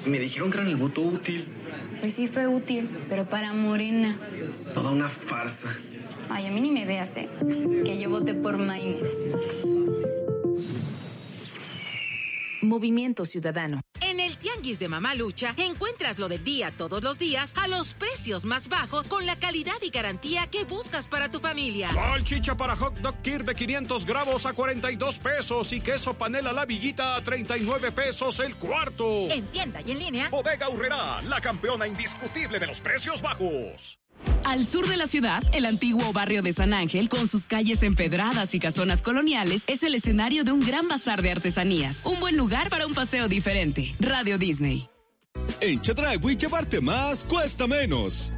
Me dijeron que era el voto útil. Pues sí fue útil, pero para Morena. Toda una farsa. Ay, a mí ni me veas, que yo voté por Maines. Movimiento Ciudadano. En el Tianguis de Mamalucha encuentras lo del día todos los días a los precios más bajos con la calidad y garantía que buscas para tu familia. Salchicha para hot dog Kir de 500 gramos a 42 pesos y queso panela La Villita a 39 pesos el cuarto. En tienda y en línea. Bodega Aurrerá, la campeona indiscutible de los precios bajos. Al sur de la ciudad, el antiguo barrio de San Ángel, con sus calles empedradas y casonas coloniales, es el escenario de un gran bazar de artesanías. Un buen lugar para un paseo diferente. Radio Disney. En Chedraui llevarte más cuesta menos.